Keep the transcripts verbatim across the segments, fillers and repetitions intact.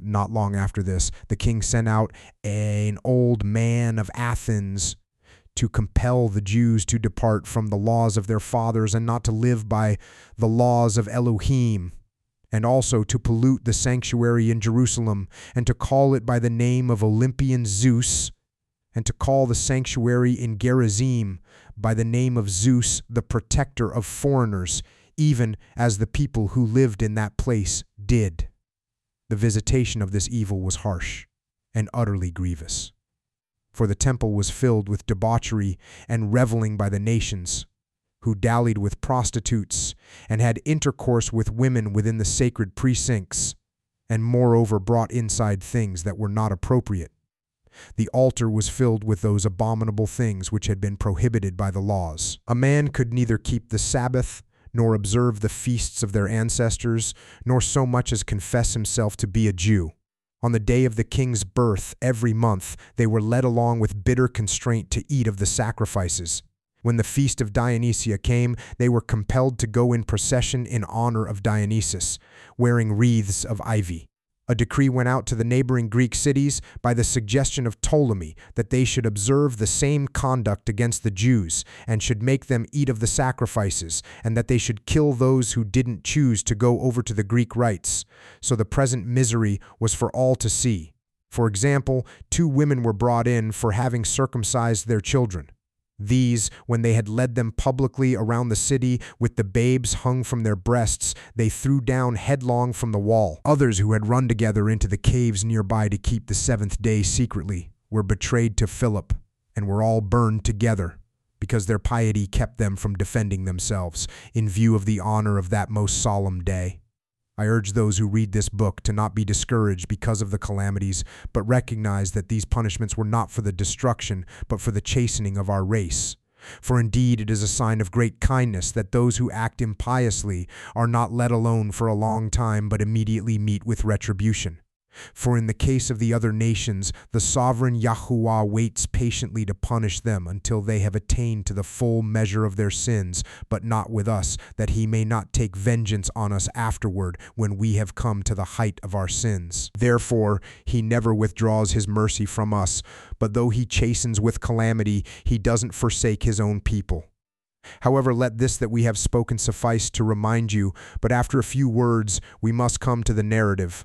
not long after this, the king sent out an old man of Athens to compel the Jews to depart from the laws of their fathers and not to live by the laws of Elohim, and also to pollute the sanctuary in Jerusalem, and to call it by the name of Olympian Zeus, and to call the sanctuary in Gerizim by the name of Zeus, the protector of foreigners, even as the people who lived in that place did. The visitation of this evil was harsh and utterly grievous, for the temple was filled with debauchery and reveling by the nations, who dallied with prostitutes and had intercourse with women within the sacred precincts, and moreover brought inside things that were not appropriate. The altar was filled with those abominable things which had been prohibited by the laws. A man could neither keep the Sabbath, nor observe the feasts of their ancestors, nor so much as confess himself to be a Jew. On the day of the king's birth every month, they were led along with bitter constraint to eat of the sacrifices. When the feast of Dionysia came, they were compelled to go in procession in honor of Dionysus, wearing wreaths of ivy. A decree went out to the neighboring Greek cities by the suggestion of Ptolemy that they should observe the same conduct against the Jews and should make them eat of the sacrifices, and that they should kill those who didn't choose to go over to the Greek rites. So the present misery was for all to see. For example, two women were brought in for having circumcised their children. These, when they had led them publicly around the city with the babes hung from their breasts, they threw down headlong from the wall. Others who had run together into the caves nearby to keep the seventh day secretly were betrayed to Philip and were all burned together, because their piety kept them from defending themselves in view of the honor of that most solemn day. I urge those who read this book to not be discouraged because of the calamities, but recognize that these punishments were not for the destruction, but for the chastening of our race. For indeed it is a sign of great kindness that those who act impiously are not let alone for a long time, but immediately meet with retribution. For in the case of the other nations, the sovereign Yahuwah waits patiently to punish them until they have attained to the full measure of their sins, but not with us, that he may not take vengeance on us afterward when we have come to the height of our sins. Therefore, he never withdraws his mercy from us, but though he chastens with calamity, he doesn't forsake his own people. However, let this that we have spoken suffice to remind you, but after a few words we must come to the narrative.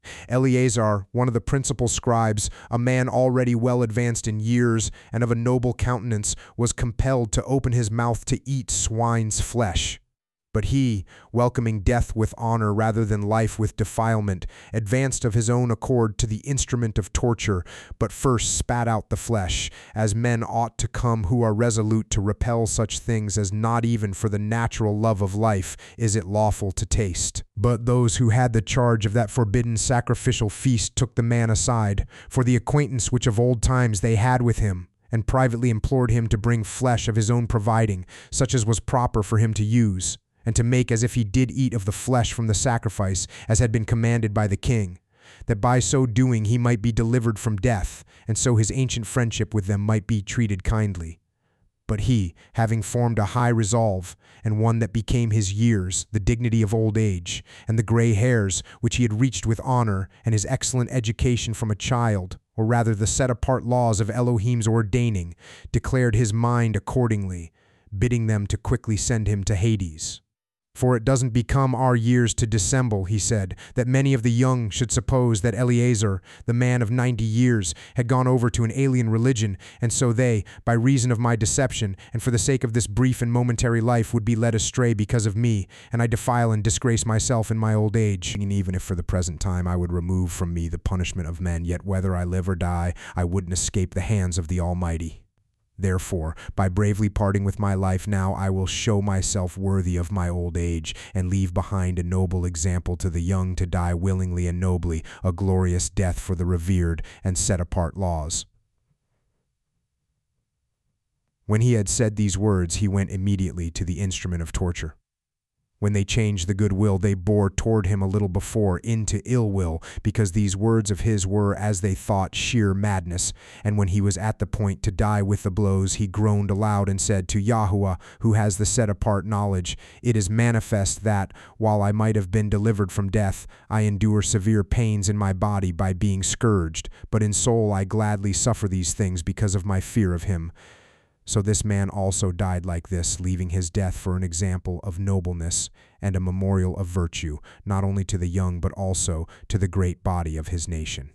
Eleazar, one of the principal scribes, a man already well advanced in years and of a noble countenance, was compelled to open his mouth to eat swine's flesh. But he, welcoming death with honor rather than life with defilement, advanced of his own accord to the instrument of torture, but first spat out the flesh, as men ought to come who are resolute to repel such things as not even for the natural love of life is it lawful to taste. But those who had the charge of that forbidden sacrificial feast took the man aside, for the acquaintance which of old times they had with him, and privately implored him to bring flesh of his own providing, such as was proper for him to use, and to make as if he did eat of the flesh from the sacrifice, as had been commanded by the king, that by so doing he might be delivered from death, and so his ancient friendship with them might be treated kindly. But he, having formed a high resolve, and one that became his years, the dignity of old age, and the gray hairs which he had reached with honor, and his excellent education from a child, or rather the set-apart laws of Elohim's ordaining, declared his mind accordingly, bidding them to quickly send him to Hades. For it doesn't become our years to dissemble, he said, that many of the young should suppose that Eleazar, the man of ninety years, had gone over to an alien religion, and so they, by reason of my deception, and for the sake of this brief and momentary life, would be led astray because of me, and I defile and disgrace myself in my old age. And even if for the present time I would remove from me the punishment of men, yet whether I live or die, I wouldn't escape the hands of the Almighty. Therefore, by bravely parting with my life now, I will show myself worthy of my old age, and leave behind a noble example to the young to die willingly and nobly, a glorious death for the revered and set-apart laws. When he had said these words, he went immediately to the instrument of torture. When they changed the good will they bore toward him a little before into ill will, because these words of his were, as they thought, sheer madness. And when he was at the point to die with the blows, he groaned aloud and said to Yahuwah, who has the set-apart knowledge, "It is manifest that, while I might have been delivered from death, I endure severe pains in my body by being scourged, but in soul I gladly suffer these things because of my fear of him." So this man also died like this, leaving his death for an example of nobleness and a memorial of virtue, not only to the young but also to the great body of his nation.